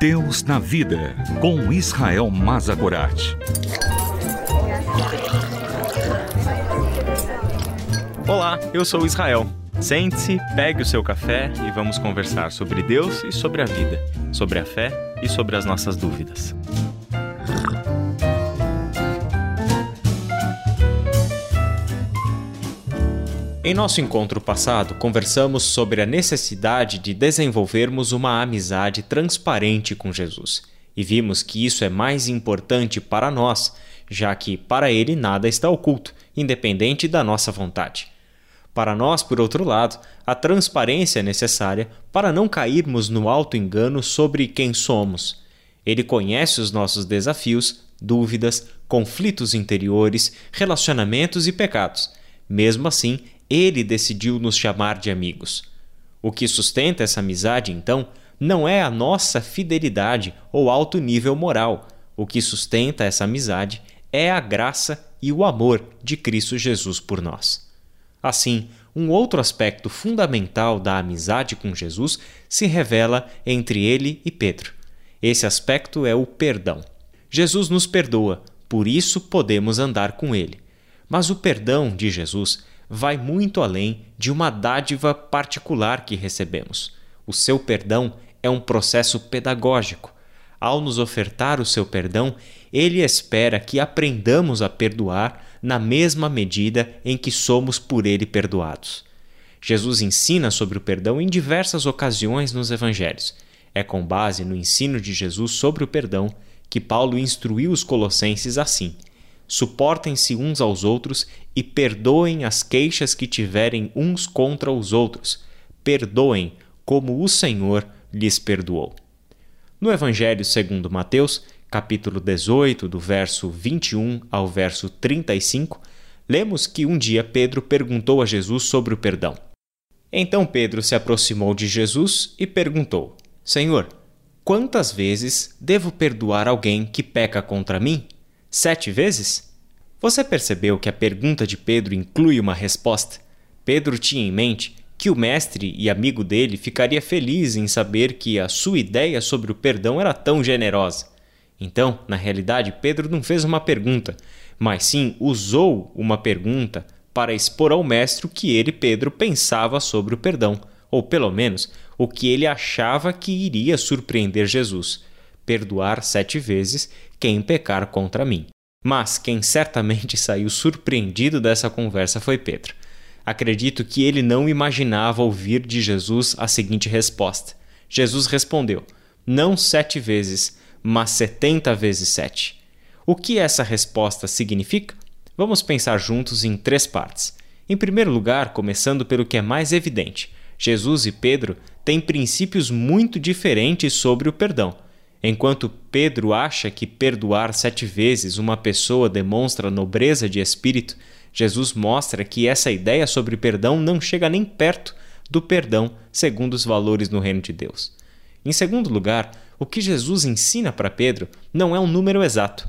Deus na Vida, com Israel Mazagorat. Olá, eu sou o Israel. Sente-se, pegue o seu café e vamos conversar sobre Deus e sobre a vida, sobre a fé e sobre as nossas dúvidas. Em nosso encontro passado, conversamos sobre a necessidade de desenvolvermos uma amizade transparente com Jesus. E vimos que isso é mais importante para nós, já que para Ele nada está oculto, independente da nossa vontade. Para nós, por outro lado, a transparência é necessária para não cairmos no auto-engano sobre quem somos. Ele conhece os nossos desafios, dúvidas, conflitos interiores, relacionamentos e pecados. Mesmo assim, Ele decidiu nos chamar de amigos. O que sustenta essa amizade, então, não é a nossa fidelidade ou alto nível moral. O que sustenta essa amizade é a graça e o amor de Cristo Jesus por nós. Assim, um outro aspecto fundamental da amizade com Jesus se revela entre ele e Pedro. Esse aspecto é o perdão. Jesus nos perdoa, por isso podemos andar com ele. Mas o perdão de Jesus vai muito além de uma dádiva particular que recebemos. O seu perdão é um processo pedagógico. Ao nos ofertar o seu perdão, ele espera que aprendamos a perdoar na mesma medida em que somos por ele perdoados. Jesus ensina sobre o perdão em diversas ocasiões nos evangelhos. É com base no ensino de Jesus sobre o perdão que Paulo instruiu os colossenses assim: suportem-se uns aos outros e perdoem as queixas que tiverem uns contra os outros. Perdoem como o Senhor lhes perdoou. No Evangelho segundo Mateus, capítulo 18, do verso 21 ao verso 35, lemos que um dia Pedro perguntou a Jesus sobre o perdão. Então Pedro se aproximou de Jesus e perguntou: Senhor, quantas vezes devo perdoar alguém que peca contra mim? 7 vezes? Você percebeu que a pergunta de Pedro inclui uma resposta? Pedro tinha em mente que o mestre e amigo dele ficaria feliz em saber que a sua ideia sobre o perdão era tão generosa. Então, na realidade, Pedro não fez uma pergunta, mas sim usou uma pergunta para expor ao mestre o que ele, Pedro, pensava sobre o perdão, ou pelo menos o que ele achava que iria surpreender Jesus: perdoar 7 vezes quem pecar contra mim. Mas quem certamente saiu surpreendido dessa conversa foi Pedro. Acredito que ele não imaginava ouvir de Jesus a seguinte resposta. Jesus respondeu: não 7 vezes, mas 70 vezes 7. O que essa resposta significa? Vamos pensar juntos em 3 partes. Em primeiro lugar, começando pelo que é mais evidente, Jesus e Pedro têm princípios muito diferentes sobre o perdão. Enquanto Pedro acha que perdoar 7 vezes uma pessoa demonstra nobreza de espírito, Jesus mostra que essa ideia sobre perdão não chega nem perto do perdão segundo os valores no reino de Deus. Em segundo lugar, o que Jesus ensina para Pedro não é um número exato.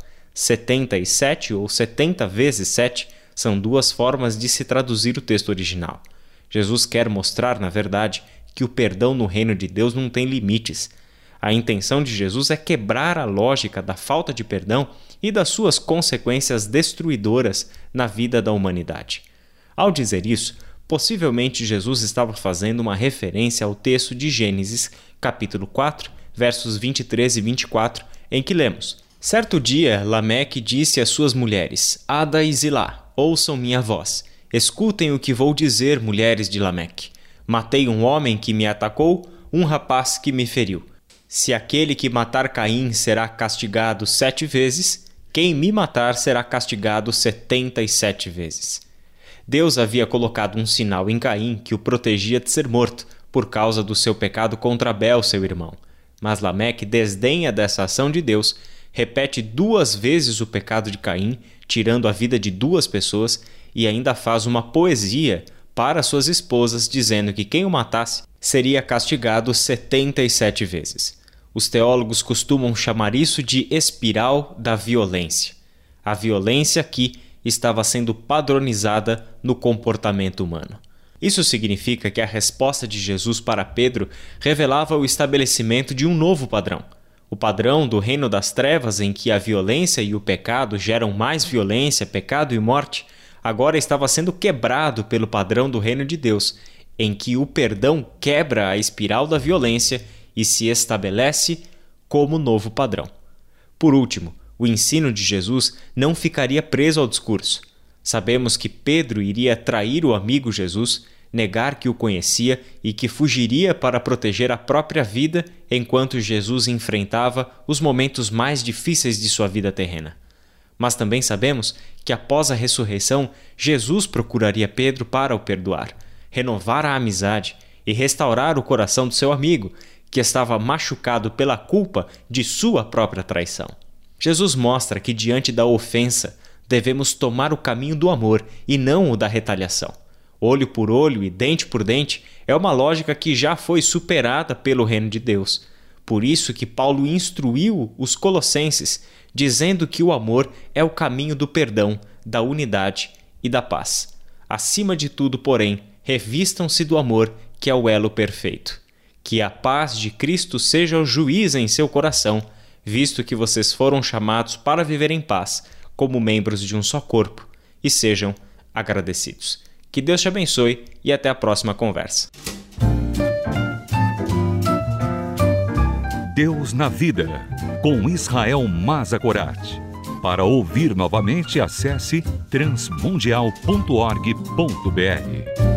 77 ou 70 vezes 7 são 2 formas de se traduzir o texto original. Jesus quer mostrar, na verdade, que o perdão no reino de Deus não tem limites. A intenção de Jesus é quebrar a lógica da falta de perdão e das suas consequências destruidoras na vida da humanidade. Ao dizer isso, possivelmente Jesus estava fazendo uma referência ao texto de Gênesis, capítulo 4, versos 23 e 24, em que lemos: certo dia, Lameque disse às suas mulheres, Ada e Zilá, ouçam minha voz. Escutem o que vou dizer, mulheres de Lameque. Matei um homem que me atacou, um rapaz que me feriu. Se aquele que matar Caim será castigado 7 vezes, quem me matar será castigado 77 vezes. Deus havia colocado um sinal em Caim que o protegia de ser morto, por causa do seu pecado contra Abel, seu irmão. Mas Lameque desdenha dessa ação de Deus, repete 2 vezes o pecado de Caim, tirando a vida de 2 pessoas, e ainda faz uma poesia para suas esposas, dizendo que quem o matasse seria castigado 77 vezes. Os teólogos costumam chamar isso de espiral da violência. A violência aqui estava sendo padronizada no comportamento humano. Isso significa que a resposta de Jesus para Pedro revelava o estabelecimento de um novo padrão. O padrão do reino das trevas, em que a violência e o pecado geram mais violência, pecado e morte, agora estava sendo quebrado pelo padrão do reino de Deus, em que o perdão quebra a espiral da violência e se estabelece como novo padrão. Por último, o ensino de Jesus não ficaria preso ao discurso. Sabemos que Pedro iria trair o amigo Jesus, negar que o conhecia e que fugiria para proteger a própria vida enquanto Jesus enfrentava os momentos mais difíceis de sua vida terrena. Mas também sabemos que após a ressurreição, Jesus procuraria Pedro para o perdoar, renovar a amizade e restaurar o coração do seu amigo, que estava machucado pela culpa de sua própria traição. Jesus mostra que diante da ofensa, devemos tomar o caminho do amor e não o da retaliação. Olho por olho e dente por dente é uma lógica que já foi superada pelo reino de Deus. Por isso que Paulo instruiu os colossenses, dizendo que o amor é o caminho do perdão, da unidade e da paz. Acima de tudo, porém, revistam-se do amor, que é o elo perfeito. Que a paz de Cristo seja o juiz em seu coração, visto que vocês foram chamados para viver em paz, como membros de um só corpo, e sejam agradecidos. Que Deus te abençoe e até a próxima conversa. Deus na Vida, com Israel Mazagorat. Para ouvir novamente, acesse transmundial.org.br.